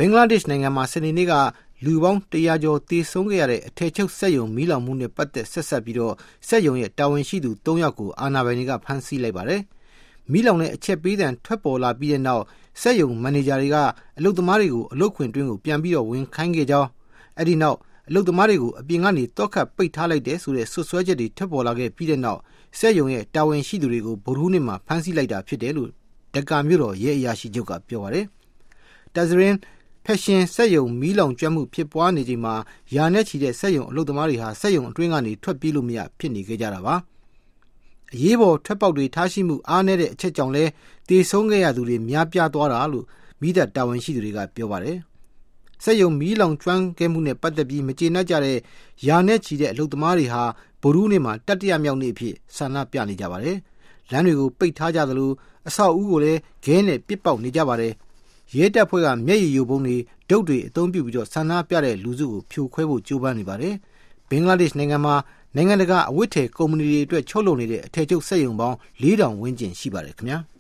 င်္ဂလားဒေ့ရှ်နိုင်ငံမှာစနေနေ့ကလူပေါင်း100ကျော်သေဆုံးခဲ့ရတဲ့အထည်ချုပ်စက်ရုံမီးလောင်မှုနဲ့ပတ်သက်ဆက်စပ်ပြီးတော့စက်ရုံရဲ့တာဝန်ရှိသူ3ယောက်ကိုအာဏာပိုင်တွေကဖမ်းဆီးလိုက်ပါတယ်။မီးလောင်တဲ့အချက်ပေးသံထွက်ပေါ်လာပြီးတဲ့နောက်စက်ရုံမန်နေဂျာတွေကအလုပ်သမားတွေကိုအလုပ်ခွင်တွင်းကိုပြန်ပြီးတော့ဝင်ခိုင်းခဲ့ကြောင်းအဲဒီနောက်အလုပ်သမားတွေကိုအပြင်ကနေတောက်ခတ်ပိတ်ထားလိုက်တဲ့ဆိုတဲ့ဆွဆွဲချက်တွေထွက်ပေါ်လာခဲ့ပြီးတဲ့နောက်စက်ရုံရဲ့တာဝန်ရှိသူတွေကိုဗုဒ္ဓဟူးနေ့မှာဖမ်းဆီးလိုက်တာဖြစ်တယ်လို့ဒက္ကာမြို့တော်ရဲအရာရှိချုပ်ကပြောပါတယ်။တာဇရင်ဖက်ရှင်စက်ရုံမီးလောင်ကျွမ်းမှုဖြစ်ပွားနေချိန်မှာယာနဲ့ချီတဲ့စက်ရုံအလုပ်သမားတွေဟာစက်ရုံအတွင်းကနေထွက်ပြေးလို့မရဖြစ်နေကြတာပါ။အရေးပေါ်ထွက်ပေါက်တွေထားရှိမှုအားနည်းတဲ့အချက်ကြောင့်လဲတေဆုံးခဲ့ရသူတွေများပြားသွားတာလို့မိသက်တာဝန်ရှိသူတွေကပြောပါတယ်။စက်ရုံမီးလောင်ကျွမ်းခဲ့မှုနဲ့ပတ်သက်ပြီးမကျေနပ်ကြတဲ့ယာနဲ့ချီတဲ့အလုပ်သမားတွေဟာဗုဒ္ဓဟူးနေ့မှာတတိယမြောက်နေ့အဖြစ်ဆန္ဒပြနေကြပါတယ်။လမ်းတွေကိုပိတ်ထားကြသလိုအဆောက်အဦကိုလည်းခဲနဲ့ပစ်ပေါက်နေကြပါတယ်။ရဲတပ်ဖွဲ့ကမျက်ရည်ယိုဗုံးတွေဒုတ်တွေအသုံးပြုပြီးတော့ဆန္ဒပြတဲ့လူစုကိုဖြိုခွဲဖို့ကြိုးပမ်းနေပါတယ်။ဘင်္ဂလားဒေ့ရှ်နိုင်ငံမှာနိုင်ငံတကာအဝတ်ထည်ကုမ္ပဏီတွေအတွက်ချုပ်လုပ်နေတဲ့အထည်ချုပ်စက်ရုံပေါင်း4000ဝန်းကျင်ရှိပါတယ်ခင်ဗျာ။